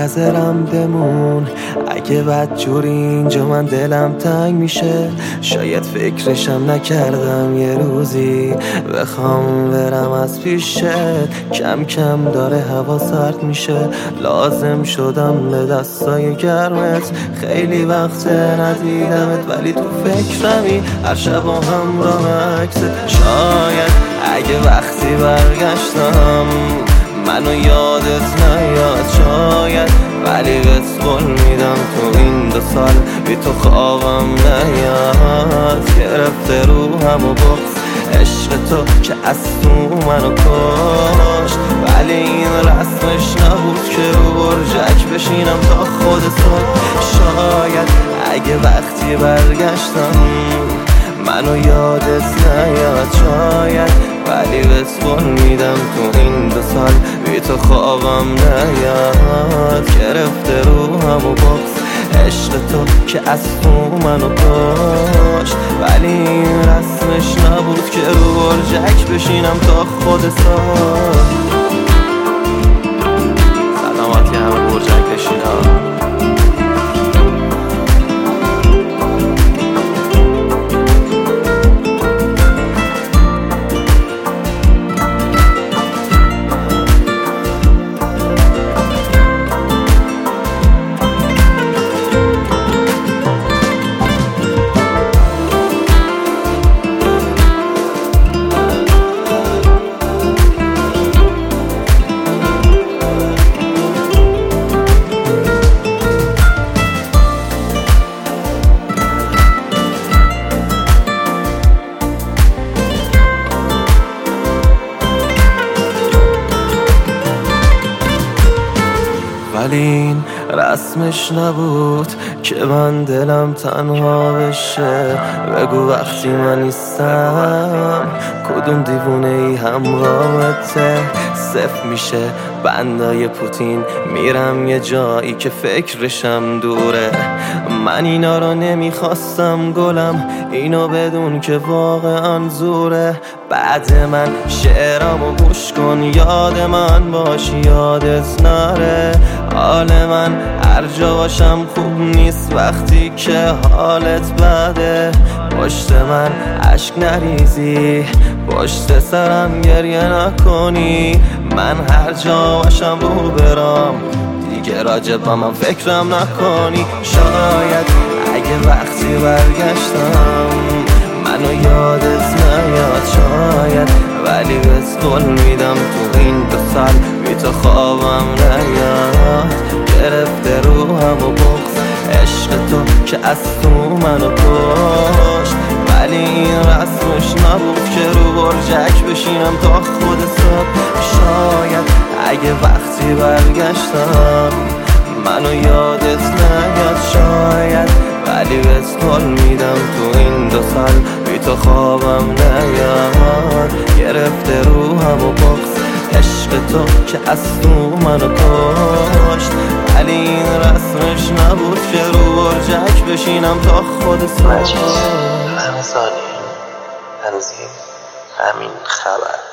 منتظرم بمون. اگه بدجوری اینجا من دلم تنگ میشه، شاید فکرشم نکردم یه روزی بخوام برم از پیشت. کم کم داره هوا سرد میشه، لازم شدم به دستای گرمت. خیلی وقت ندیدمت ولی تو فکرمی، هر شب با همراه عکست. شاید اگه وقتی برگشتم منو یادت نیاد، شاید ولی بهت قول میدم تو این 2 سال بی تو خوابم نیاد. گرفته روحم و بغض عشق تو که از تو منو کشت، ولی این رسمش نبود که رو برجک بشینم تا خود صبح. شاید اگه وقتی برگشتم منو یادت نیاد، شاید ولی بهت قول میدم تو این 2 سال بی تو خوابم نیاد. گرفته روحم و بغض عشق تو که از تو منو کشت، ولی این رسمش نبود که رو برجک بشینم تا خود صبح. سلامتی همه برجک بشینم. ولی این رسمش نبود که من دلم تنها بشه. بگو وقتی من نیستم کدوم دیوونه ای همراهته. صفر میشه بندای پوتین، میرم یه جایی که فکرشم دوره. من اینا رو نمیخواستم گلم، اینو بدون که واقعا زوره. بعد من شعرامو گوش کن، یاد من باش یادت نره. حال من هر جا باشم خوب نیست وقتی که حالت بده. پشت من عشق نریزی، پشت سرم گریه نکنی. من هر جا باشم رو برام دیگه راجب با من فکرم نکنی. شاید اگه وقتی برگشتم منو یادت نیاد، شاید ولی بهت قول میدم تو این 2 سال بی تو خوابم نیاد. گرفته روحم و بغض عشق تو که از تو منو کشت، ولی این رسمش نبود که رو برجک بشینم تا خود صبح. شاید اگه وقتی برگشتم منو یادت نیاد، شاید ولی بهت قول میدم تو این 2 سال بی تو خوابم نیاد. گرفته روحم و بغض عشق تو که از تو منو کشت، ولی این رسمش نبود که رو برجک بشینم تا خود صبح. همه ثانیه هنوز همین خبر.